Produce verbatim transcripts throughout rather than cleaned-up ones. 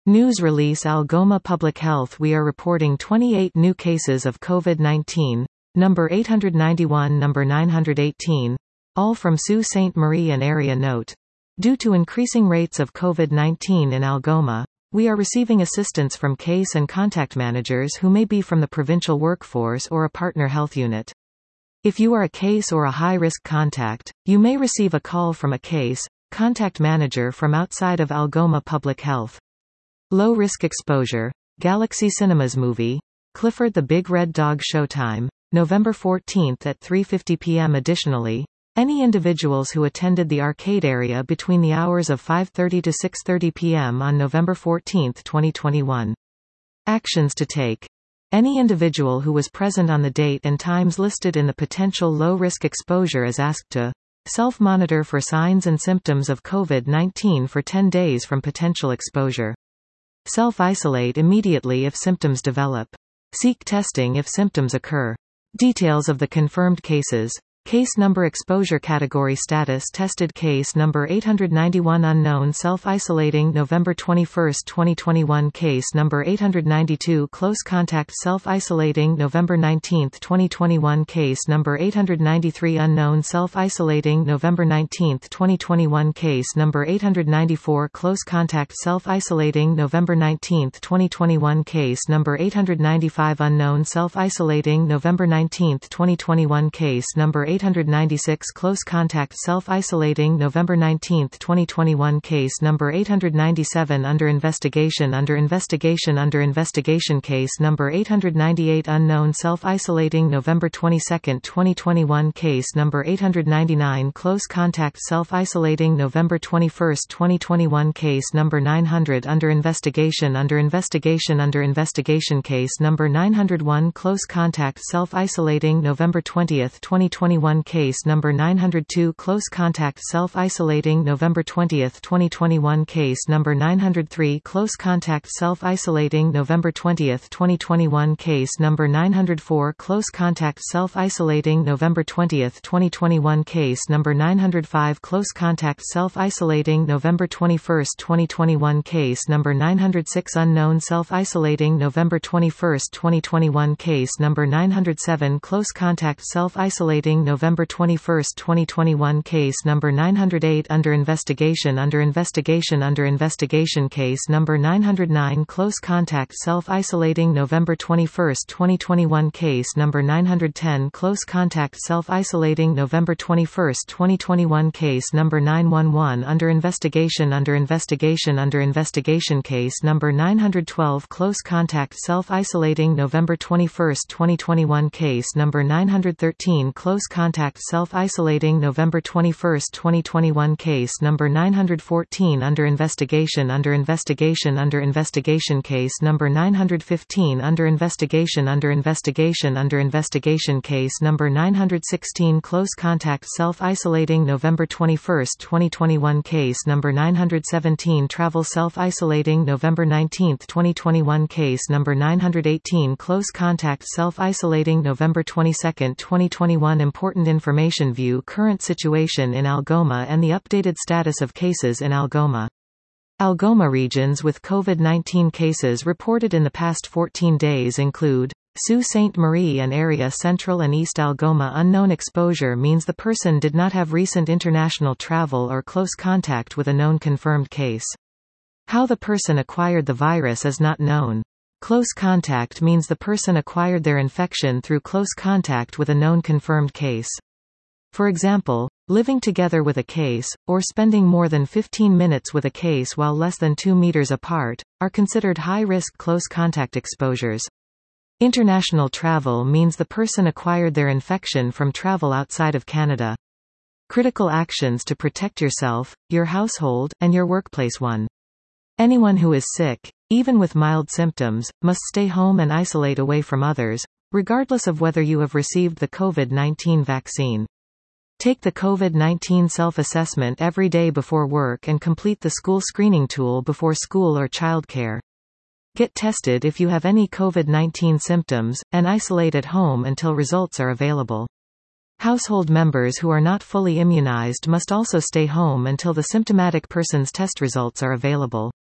News release Algoma Public Health. We are reporting twenty-eight new cases of COVID nineteen, number eight hundred ninety-one, number nine hundred eighteen, all from Sault Ste. Marie and area. Note: due to increasing rates of COVID nineteen in Algoma, we are receiving assistance from case and contact managers who may be from the provincial workforce or a partner health unit. If you are a case or a high-risk contact, you may receive a call from a case contact manager from outside of Algoma Public Health. Low-risk exposure. Galaxy Cinemas movie, Clifford the Big Red Dog showtime, November fourteenth at three fifty p m Additionally, any individuals who attended the arcade area between the hours of five thirty to six thirty p m on November fourteenth, twenty twenty-one. Actions to take. Any individual who was present on the date and times listed in the potential low-risk exposure is asked to self-monitor for signs and symptoms of COVID nineteen for ten days from potential exposure. Self-isolate immediately if symptoms develop. Seek testing if symptoms occur. Details of the confirmed cases. Case number, exposure category, status tested, case number eight hundred ninety-one, unknown, self-isolating November twenty-first, twenty twenty-one, case number eight hundred ninety-two, close contact, self-isolating November nineteenth, twenty twenty-one, case number eight hundred ninety-three, unknown, self-isolating November nineteenth, twenty twenty-one, case number eight hundred ninety-four, close contact, self-isolating November nineteenth, twenty twenty-one, case number eight hundred ninety-five, unknown, self-isolating November nineteenth, twenty twenty-one, case number eight hundred ninety-six, close contact, self-isolating November nineteenth, twenty twenty-one, case number eight hundred ninety-seven, under investigation under investigation under investigation case number eight hundred ninety-eight, unknown, self-isolating November twenty-second, twenty twenty-one, case number eight hundred ninety-nine, close contact, self-isolating November twenty-first, twenty twenty-one, case number nine hundred, under investigation under investigation under investigation case number nine hundred one, close contact, self-isolating November twentieth, twenty twenty-one, case number nine hundred two, close contact, self-isolating November twentieth, twenty twenty-one, case number nine hundred three, close contact, self-isolating November twentieth, twenty twenty-one, case number nine hundred four, close contact, self-isolating November twentieth, twenty twenty-one, case number nine hundred five, close contact, self-isolating November twenty-first, twenty twenty-one, case number nine hundred six, unknown, self-isolating November twenty-first, twenty twenty-one, case number nine hundred seven, close contact, self-isolating November twenty-first, twenty twenty-one, case number nine hundred eight, under investigation under investigation under investigation case number nine hundred nine, close contact, self-isolating November twenty-first, twenty twenty-one, case number nine hundred ten, close contact, self-isolating November twenty-first, twenty twenty-one, case number nine one one, under investigation under investigation under investigation case number nine hundred twelve, close contact, self-isolating November twenty-first, twenty twenty-one, case number nine hundred thirteen, close contact, self-isolating November twenty-first, twenty twenty-one, case number nine hundred fourteen, under investigation under investigation under investigation case number nine hundred fifteen, under investigation under investigation under investigation case number nine hundred sixteen, close contact, self-isolating November twenty-first, twenty twenty-one, case number nine hundred seventeen, travel, self-isolating November nineteenth, twenty twenty-one, case number nine hundred eighteen, close contact, self-isolating November twenty-second, twenty twenty-one. Important information: view current situation in Algoma and the updated status of cases in Algoma. Algoma regions with COVID nineteen cases reported in the past fourteen days include Sault Ste. Marie and area. Central and East Algoma. Unknown exposure means the person did not have recent international travel or close contact with a known confirmed case. How the person acquired the virus is not known. Close contact means the person acquired their infection through close contact with a known confirmed case. For example, living together with a case, or spending more than fifteen minutes with a case while less than two meters apart, are considered high-risk close contact exposures. International travel means the person acquired their infection from travel outside of Canada. Critical actions to protect yourself, your household, and your workplace. one. Anyone who is sick, even with mild symptoms, must stay home and isolate away from others, regardless of whether you have received the COVID nineteen vaccine. Take the COVID nineteen self-assessment every day before work and complete the school screening tool before school or childcare. Get tested if you have any COVID nineteen symptoms, and isolate at home until results are available. Household members who are not fully immunized must also stay home until the symptomatic person's test results are available.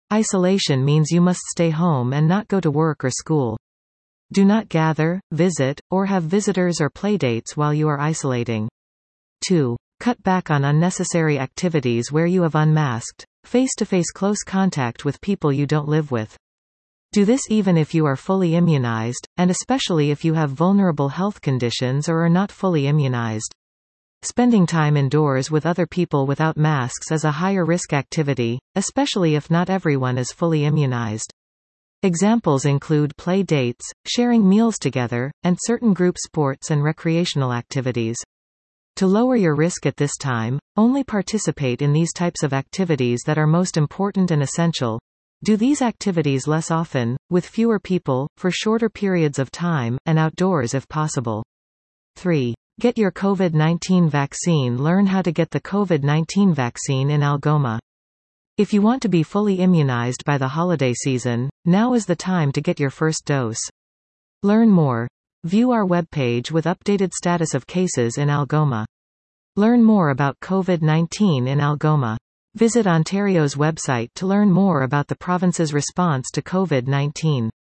Isolation means you must stay home and not go to work or school. Do not gather, visit, or have visitors or playdates while you are isolating. two. Cut back on unnecessary activities where you have unmasked, face-to-face close contact with people you don't live with. Do this even if you are fully immunized, and especially if you have vulnerable health conditions or are not fully immunized. Spending time indoors with other people without masks is a higher risk activity, especially if not everyone is fully immunized. Examples include play dates, sharing meals together, and certain group sports and recreational activities. To lower your risk at this time, only participate in these types of activities that are most important and essential. Do these activities less often, with fewer people, for shorter periods of time, and outdoors if possible. three. Get your COVID nineteen vaccine. Learn how to get the COVID nineteen vaccine in Algoma. If you want to be fully immunized by the holiday season, now is the time to get your first dose. Learn more. View our webpage with updated status of cases in Algoma. Learn more about COVID nineteen in Algoma. Visit Ontario's website to learn more about the province's response to COVID nineteen.